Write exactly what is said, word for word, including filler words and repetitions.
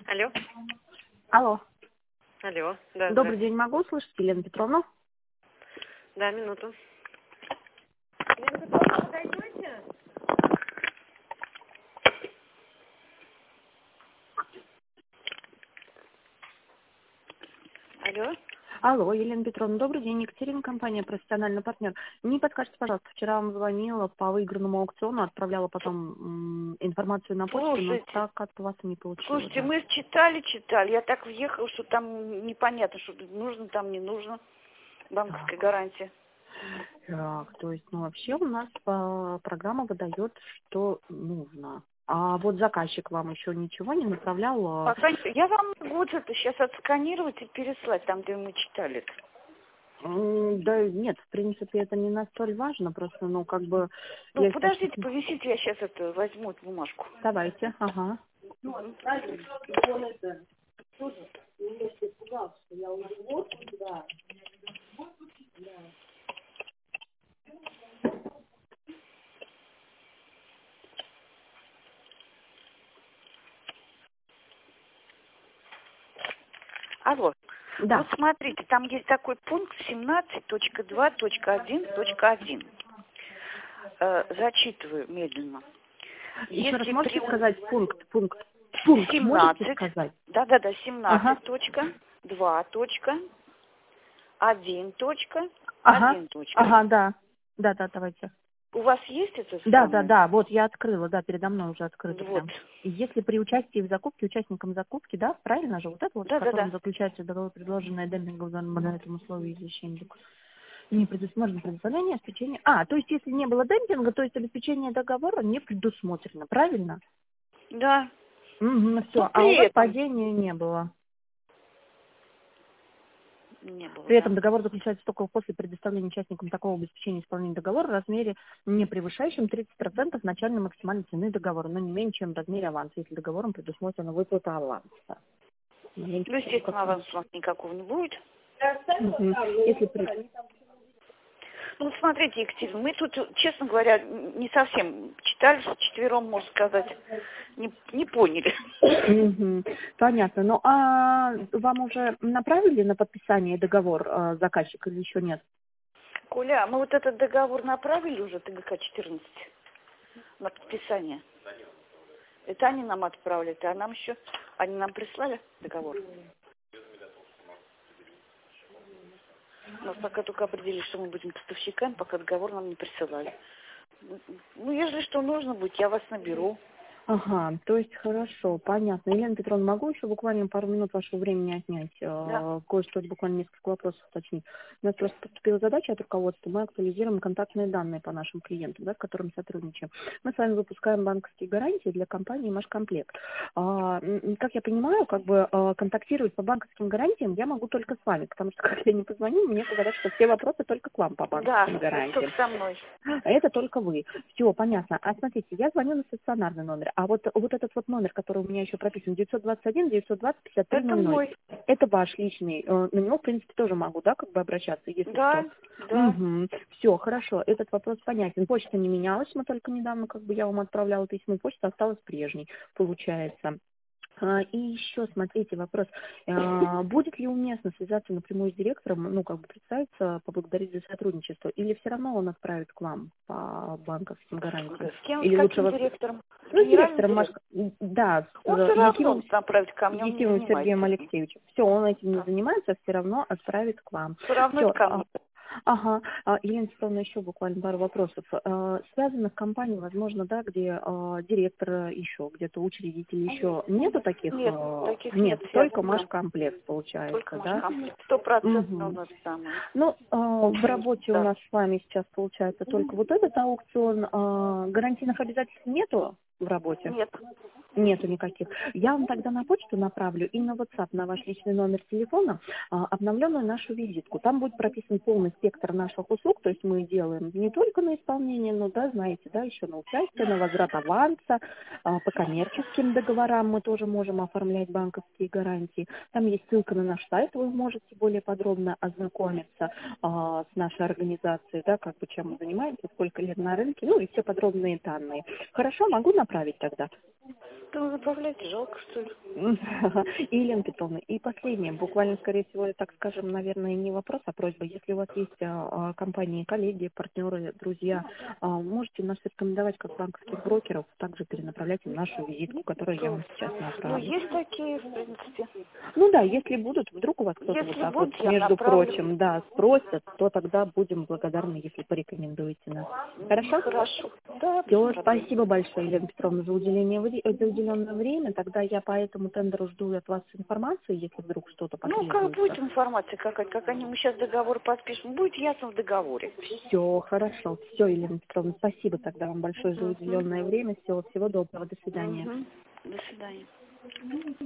Алло. Алло. Алло. Да, Добрый здравствуйте. день, могу услышать Елену Петровну? Да, минуту. Алло. Алло, Елена Петровна, добрый день. Екатерина, компания «Профессиональный партнер». Не подскажете, пожалуйста, вчера вам звонила по выигранному аукциону, отправляла потом м, информацию на почту, но Слушайте, так от вас и не получила. слушайте, Да. мы читали, читали. Я так въехала, что там непонятно, что нужно, там не нужно. Банковская Так, гарантия. так, то есть, ну, вообще у нас а, программа выдает, что нужно. А вот заказчик вам еще ничего не направлял? а, Пока не- Я вам могу вот это сейчас отсканировать и переслать там, где мы читали. м, Да нет, в принципе, это не настолько важно, просто, ну, как бы, Ну, я считаю, что... подождите, повисите, я сейчас это возьму эту бумажку. Давайте, ага. Алло. Вот Да, смотрите, там есть такой пункт семнадцать точка два точка один точка один. Э, зачитываю медленно. еще раз Если можете при сказать пункт, пункт, пункт можете семнадцать, сказать? да-да-да, Ага, семнадцать точка два точка один точка ага, один точка. ага, да, да, да, давайте. У вас есть это Да, да, самое? да, вот я открыла, да, передо мной уже открыто Вот. прям. И если при участии в закупке участникам закупки, да, правильно же, вот это вот, в котором Да-да-да. заключается договор, предложенное демпинговым на этом условии извещения, не предусмотрено предоставление обеспечения. А, то есть если не было демпинга, то есть обеспечение договора не предусмотрено, правильно? Да. Угу, Ну, все. А у при вас этом падения не было. не было, При этом да. договор заключается только после предоставления участникам такого обеспечения исполнения договора в размере, не превышающем тридцать процентов начальной максимальной цены договора, но не менее, чем в размере аванса, если договором предусмотрена выплата аванса. Не меньше, Ну, чем естественно, как- аванса у нас никакого не будет. Мгм. Если при... Ну, смотрите, Екатерина, мы тут, честно говоря, не совсем читали, четвером, можно сказать, не, не поняли. Мгм. Понятно. Ну, а вам уже направили на подписание договор э, заказчик или еще нет? Коля, мы вот этот договор направили уже, ТГК четырнадцать, на подписание. Это они нам отправили, а нам еще, они нам прислали договор. У нас пока только определили, что мы будем поставщиками, пока договор нам не присылали. Ну, если что нужно будет, я вас наберу. Ага, то есть хорошо, понятно. Елена Петровна, могу еще буквально пару минут вашего времени отнять? Да. Э, Кое-что, буквально несколько вопросов уточнить. У нас просто поступила задача от руководства, мы актуализируем контактные данные по нашим клиентам, да, с которыми сотрудничаем. Мы с вами выпускаем банковские гарантии для компании «Машкомплект». А, м, как я понимаю, как бы э, контактировать по банковским гарантиям я могу только с вами, потому что, когда я не позвоню, мне говорят, что все вопросы только к вам по Да, банковским это гарантиям. только со мной. А это только вы. Все, понятно. А смотрите, я звоню на стационарный номер, а вот, вот этот вот номер, который у меня еще прописан, девятьсот двадцать один девятьсот двадцать пятьдесят три Это ноль ноль, мой. это ваш личный. Э, На него, в принципе, тоже могу, да, как бы обращаться, если что. Да, да. Угу. Все, хорошо, этот вопрос понятен. Почта не менялась, мы только недавно, как бы я вам отправляла письмо, почта осталась прежней, получается. А, И еще, смотрите, вопрос. А, Будет ли уместно связаться напрямую с директором, ну, как бы представиться, поблагодарить за сотрудничество, или все равно он отправит к вам по банковским гарантиям? С кем, с Или лучше каким вас... директором? С Ну, с генеральным директором, Маш... директором? да, с Он все э, равно Ефимовым, направит ко мне, он не Ефимовым Сергеем занимается этим. Алексеевичем. Все, он этим не Да. занимается, все равно отправит к вам. Все равно это Все, ко мне. ага. А, Елена Петровна, еще буквально пару вопросов. А, Связанных компаний, возможно, да, где а, директора еще, где-то учредителей еще нету таких? Нет, а, таких нет Нет, только связанных там. Машкомплект Только получается, да? Машкомплект. Стопроцентно у Угу. нас самое. Ну, а, в работе у Да. нас с вами сейчас получается только вот этот аукцион. А, гарантийных обязательств нету в работе? Нет. Нету никаких. Я вам тогда на почту направлю и на WhatsApp, на ваш личный номер телефона, а, обновленную нашу визитку. Там будет прописан полный спектр наших услуг, то есть мы делаем не только на исполнение, но, да, знаете, да, еще на участие, на возврат аванса, а, по коммерческим договорам мы тоже можем оформлять банковские гарантии. Там есть ссылка на наш сайт, вы можете более подробно ознакомиться а, с нашей организацией, да, как бы чем мы занимаемся, сколько лет на рынке, ну и все подробные данные. Хорошо, могу направить тогда? что добавляйте, жалко, что ли. И, Елена Петровна, и последнее, буквально, скорее всего, так скажем, наверное, не вопрос, а просьба. Если у вас есть а, компании, коллеги, партнеры, друзья, а, можете нас рекомендовать как банковских брокеров, также перенаправлять им нашу визитку, которую я вам сейчас Ну, направлю. есть такие, в принципе. Ну да, если будут, вдруг у вас кто-то вот Если так будут, вот, я между направлю. прочим, да, спросят, то тогда будем благодарны, если порекомендуете нас. Хорошо? Хорошо. Да, без Все, проблем. спасибо большое, Елена Петровна, за, уделение, вре- за уделенное время. Тогда я по этому тендеру жду от вас информации, если вдруг что-то Ну, как будет потребуется. информация какая-то, как они, мы сейчас договор подпишем, будет ясно в договоре. Все, хорошо. Все, Елена Петровна, спасибо тогда вам большое за Мгм. уделенное время. Всего, всего доброго. До свидания. Мгм. До свидания.